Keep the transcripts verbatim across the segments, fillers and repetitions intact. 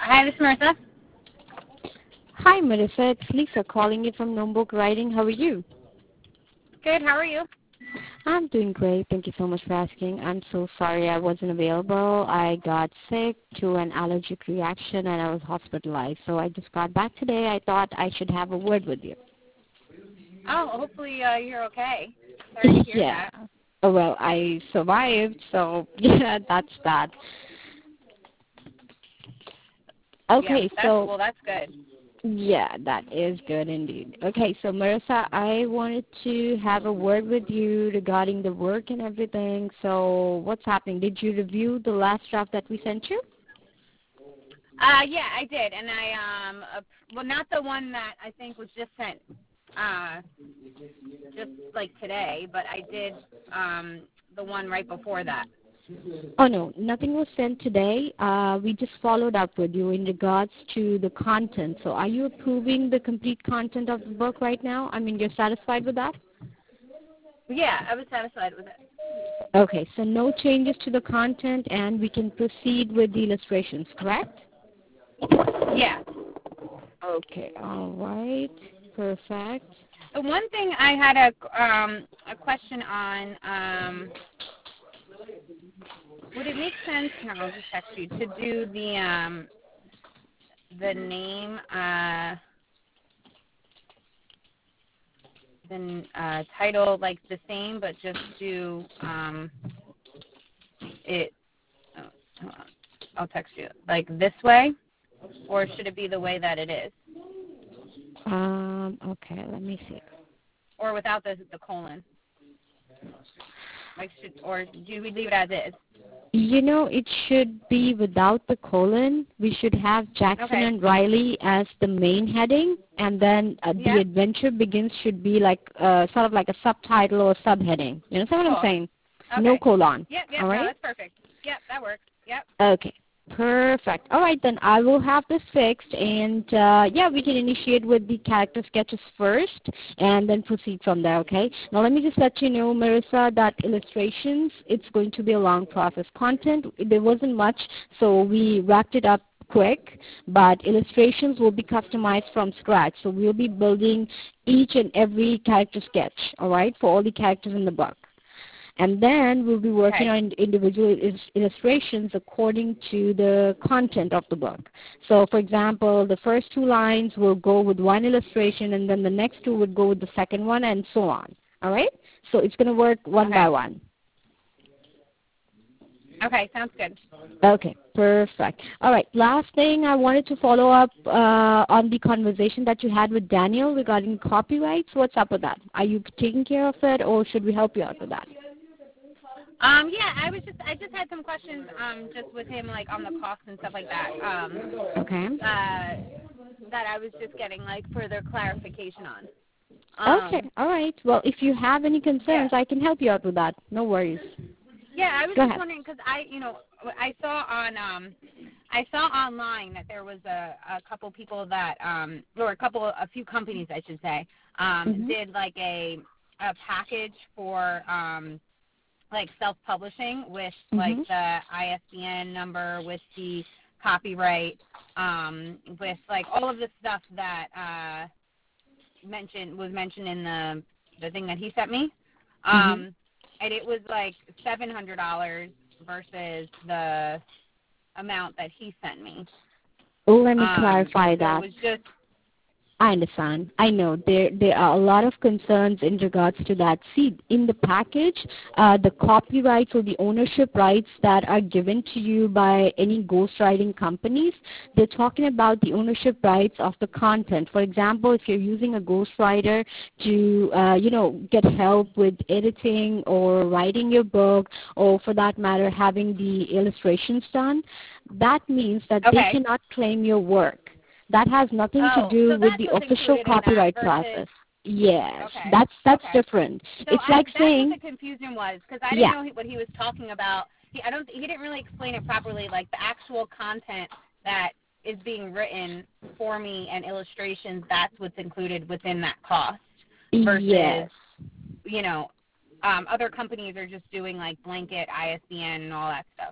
Hi, this is Marissa. Hi, Marissa. It's Lisa calling you from Lombok Writing. How are you? Good. How are you? I'm doing great. Thank you so much for asking. I'm so sorry I wasn't available. I got sick to an allergic reaction and I was hospitalized. So I just got back today. I thought I should have a word with you. Oh, hopefully uh, you're okay. Sorry to hear yeah. that. Oh, well, I survived, so yeah, that's that. Yeah, Okay, that's, so well, that's good. yeah, that is good indeed. Okay, so Marissa, I wanted to have a word with you regarding the work and everything. So what's happening? Did you review the last draft that we sent you? Uh, yeah, I did, and I um, uh, well, not the one that I think was just sent, uh, just like today, but I did um the one right before that. Oh, no, nothing was sent today. Uh, we just followed up with you in regards to the content. So are you approving the complete content of the book right now? I mean, you're satisfied with that? Yeah, I was satisfied with it. Okay, so no changes to the content, and we can proceed with the illustrations, correct? Yeah. Okay, all right, perfect. The one thing I had a um a question on um. Would it make sense, here, I'll just text you, to do the um the name, uh, the uh, title like the same, but just do um it, oh, hold on, I'll text you, like this way, or should it be the way that it is? Um, okay, let me see. Or without the, the colon? Like should, or do we leave it as is? You know, it should be without the colon. We should have Jackson Okay. and Riley as the main heading, and then uh, Yeah. the adventure begins should be like uh, sort of like a subtitle or subheading. You understand what Cool. I'm saying? Okay. No colon. Yep, yep, All no, right? that's perfect. Yep, that works. Yep. Okay. Perfect. All right, then I will have this fixed, and uh, yeah, we can initiate with the character sketches first, and then proceed from there. Okay. Now let me just let you know, Marissa, that illustrations, it's going to be a long process. Content, there wasn't much, so we wrapped it up quick, but illustrations will be customized from scratch. So we'll be building each and every character sketch. All right, for all the characters in the book. And then we'll be working Okay. on individual illustrations according to the content of the book. So, for example, the first two lines will go with one illustration, and then the next two would go with the second one, and so on. All right? So it's going to work one Okay. by one. Okay, sounds good. Okay, perfect. All right, last thing, I wanted to follow up uh, on the conversation that you had with Daniel regarding copyrights. What's up with that? Are you taking care of it, or should we help you out with that? Um, yeah, I was just I just had some questions um just with him like on the costs and stuff like that. Um Okay. uh that I was just getting like further clarification on. Okay, Um all right. Well, if you have any concerns, yeah. I can help you out with that. No worries. Yeah, I was Go just ahead. wondering cuz I, you know, I saw on um I saw online that there was a a couple people that um or a couple a few companies I should say um Mm-hmm. did like a a package for um like self-publishing with like Mm-hmm. the I S B N number, with the copyright, um, with like all of the stuff that uh, mentioned was mentioned in the the thing that he sent me, um, Mm-hmm. and it was like seven hundred dollars versus the amount that he sent me. Let me Um, clarify so it that. was just I understand. I know there there are a lot of concerns in regards to that. See, in the package, uh, the copyrights or the ownership rights that are given to you by any ghostwriting companies, they're talking about the ownership rights of the content. For example, if you're using a ghostwriter to, uh, you know, get help with editing or writing your book, or for that matter, having the illustrations done, that means that they okay. cannot claim your work. That has nothing to Oh, do so with that's the what's official included in that copyright versus process. Yes, okay, that's that's okay. different. So It's I, like that's what saying, the confusion was, because I didn't yeah, know he, what he was talking about. He, I don't. He didn't really explain it properly. Like the actual content that is being written for me and illustrations, that's what's included within that cost. Versus, yes. you know, um, other companies are just doing like blanket I S B N and all that stuff.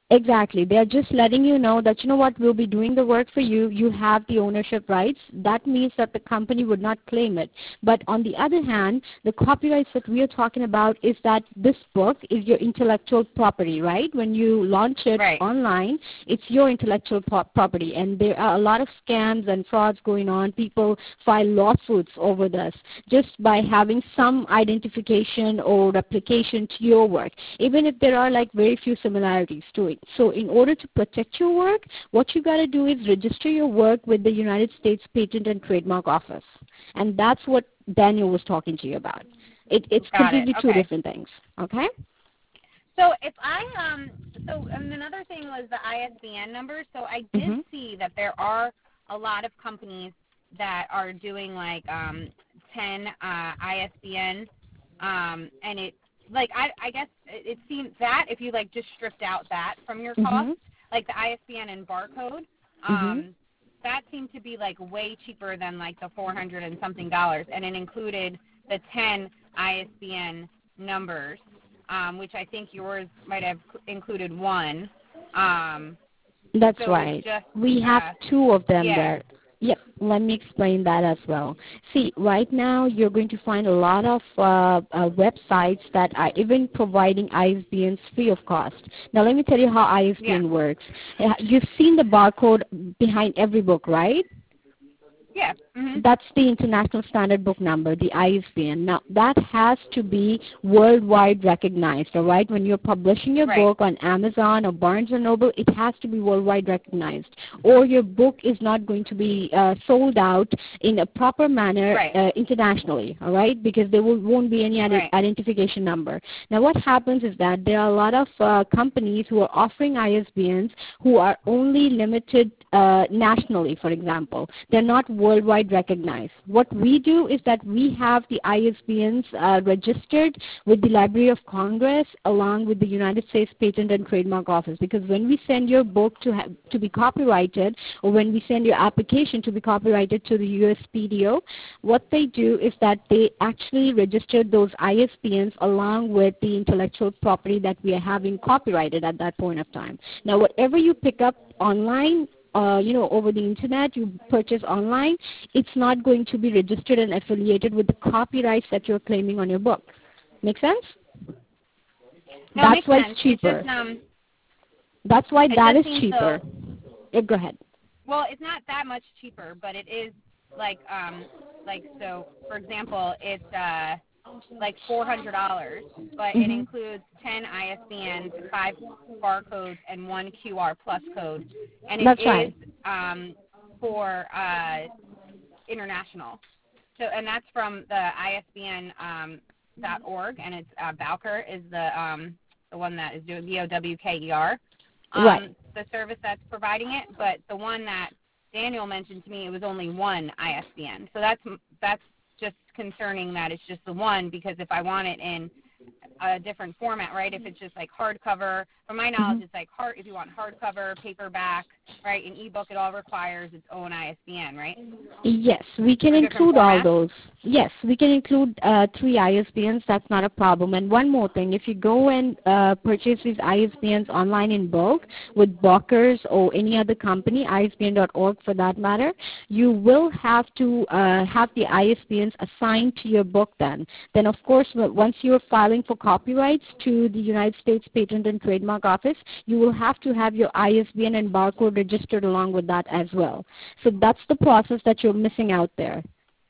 Exactly. They are just letting you know that, you know what, we'll be doing the work for you. You have the ownership rights. That means that the company would not claim it. But on the other hand, the copyrights that we are talking about is that this book is your intellectual property, right? When you launch it Right. online, it's your intellectual pro- property. And there are a lot of scams and frauds going on. People file lawsuits over this just by having some identification or replication to your work, even if there are like very few similarities to it. So in order to protect your work, what you got to do is register your work with the United States Patent and Trademark Office. And that's what Daniel was talking to you about. It, it's Got it. completely two Okay. different things. Okay? So if I um so um, another thing was the I S B N number. So I did Mm-hmm. see that there are a lot of companies that are doing like um ten uh, I S B N um and it like I I guess it, it seems that if you like just stripped out that from your cost, Mm-hmm. like the I S B N and barcode, Mm-hmm. um that seemed to be like way cheaper than like the four hundred and something dollars, and it included the ten I S B N numbers. Um, which I think yours might have included one. Um, That's so right. it's just, We have uh, two of them yeah, there. Yep, let me explain that as well. See, right now you're going to find a lot of uh, uh, websites that are even providing I S B Ns free of cost. Now let me tell you how I S B N yeah, works. Uh, You've seen the barcode behind every book, right? yeah. Mhm. That's the International Standard Book Number, the I S B N. Now, that has to be worldwide recognized, all right? When you're publishing your Right. book on Amazon or Barnes and Noble, it has to be worldwide recognized, or your book is not going to be uh, sold out in a proper manner Right. uh, internationally, all right? Because there will, won't be any ident- Right. identification number. Now, what happens is that there are a lot of uh, companies who are offering I S B Ns who are only limited uh, nationally, for example. They're not worldwide recognized. What we do is that we have the I S B Ns uh, registered with the Library of Congress along with the United States Patent and Trademark Office, because when we send your book to ha- to be copyrighted, or when we send your application to be copyrighted to the U S P D O, what they do is that they actually register those I S B Ns along with the intellectual property that we are having copyrighted at that point of time. Now, whatever you pick up online, uh, you know, over the internet, you purchase online, it's not going to be registered and affiliated with the copyrights that you're claiming on your book. Make sense? No, it That's makes why sense. it's It cheaper. just um, That's why it that just is seems cheaper. so. Yeah, go ahead. Well, it's not that much cheaper, but it is like um, like so. For example, it's uh. like four hundred dollars, but it Mm-hmm. includes ten I S B Ns, five barcodes, and one Q R plus code, and it That's is right. um, for uh, international. So, and that's from the I S B N um, dot org, and it's uh, Bowker is the um, the one that is doing B O W K E R, Right. um, the service that's providing it. But the one that Daniel mentioned to me, it was only one I S B N. So that's that's just concerning that it's just the one, because if I want it in a different format, right, if it's just like hardcover, from my knowledge, Mm-hmm. it's like hard, if you want hardcover, paperback, right, an ebook, it all requires its own I S B N, right, Yes, we can for different include all formats? those. Yes, we can include uh, three I S B Ns. That's not a problem. And one more thing, if you go and uh, purchase these I S B Ns online in bulk with Bowkers or any other company, I S B N dot org for that matter, you will have to uh, have the I S B Ns assigned to your book then. Then, of course, w- once you're filing for copyrights to the United States Patent and Trademark Office, you will have to have your I S B N and barcode registered along with that as well. So that's the process that you're missing out there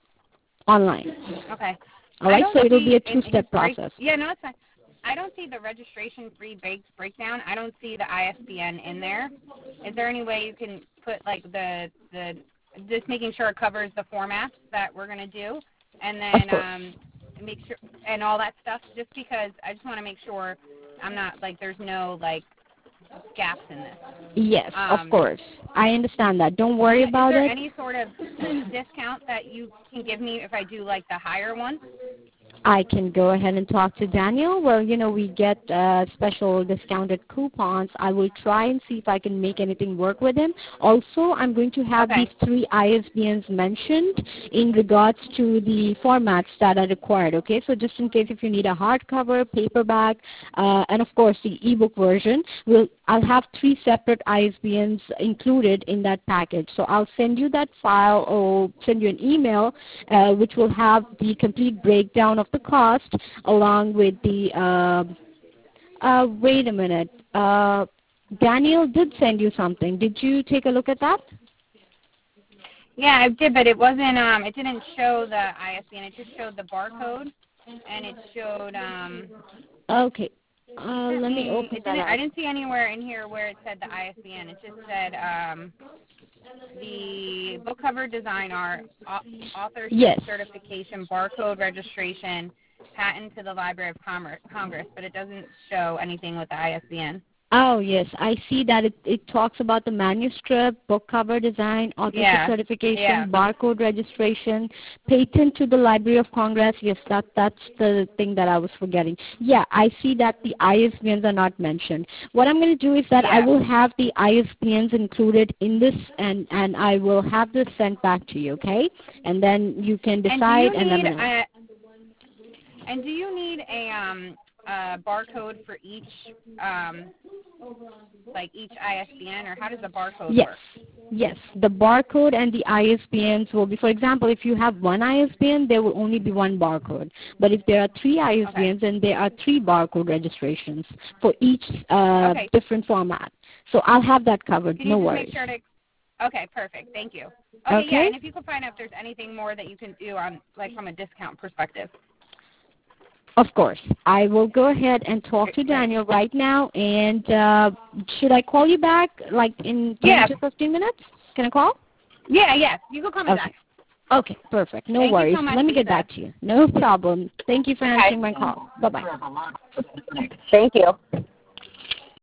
online. Okay. All I right, don't so it'll be see a in his two-step break. process. Yeah, no, it's fine. I don't see the registration free break, breakdown. I don't see the I S B N in there. Is there any way you can put like the the just making sure it covers the formats that we're gonna do, and Of then course. um, make sure and all that stuff? Just because I just want to make sure I'm not like there's no like gaps in this. Yes, of Um, course. I understand that. Don't and worry is about there it. any sort of discount that you can give me if I do like the higher one? I can go ahead and talk to Daniel. Well, you know, we get uh, special discounted coupons. I will try and see if I can make anything work with him. Also, I'm going to have Okay. these three I S B Ns mentioned in regards to the formats that are required, okay? So just in case if you need a hardcover, paperback, uh, and of course the ebook version, we'll, I'll have three separate I S B Ns included in that package. So I'll send you that file or send you an email uh, which will have the complete breakdown of the cost along with the, uh, uh, wait a minute, uh, Daniel did send you something. Did you take a look at that? Yeah, I did, but it wasn't, um, it didn't show the I S B N. It just showed the barcode, and it showed, um, Okay. he Uh, sent let me me, open it that didn't, I up. didn't see anywhere in here where it said the I S B N. It just said, um, the book cover design art, authorship Yes. certification, barcode registration, patent to the Library of Congress, but it doesn't show anything with the I S B N. Oh, yes. I see that it, it talks about the manuscript, book cover design, authorship Yeah, certification, yeah. barcode registration, patent to the Library of Congress. Yes, that, that's the thing that I was forgetting. Yeah, I see that the I S B Ns are not mentioned. What I'm going to do is that Yeah. I will have the I S B Ns included in this, and, and I will have this sent back to you, okay? And then you can decide and, and do let you need me know. a, and do you need a um a barcode for each um like each I S B N, or how does the barcode Yes. work? Yes, the barcode and the I S B Ns will be, for example, if you have one I S B N, there will only be one barcode. But if there are three I S B Ns, Okay. then there are three barcode registrations for each uh, Okay. different format. So I'll have that covered, Can you no just worries. make sure to Okay, perfect. Thank you. Okay, yeah, Okay? and if you could find out if there's anything more that you can do on like from a discount perspective. Of course. I will go ahead and talk to Great. Daniel right now, and uh, should I call you back like in ten Yeah. to fifteen minutes? Can I call? Yeah, yeah. You can call me Okay. back. Okay, perfect. No Thank you worries. so much, Let me get Lisa. back to you. No problem. Thank you for Okay. answering my call. Bye-bye. Thank you.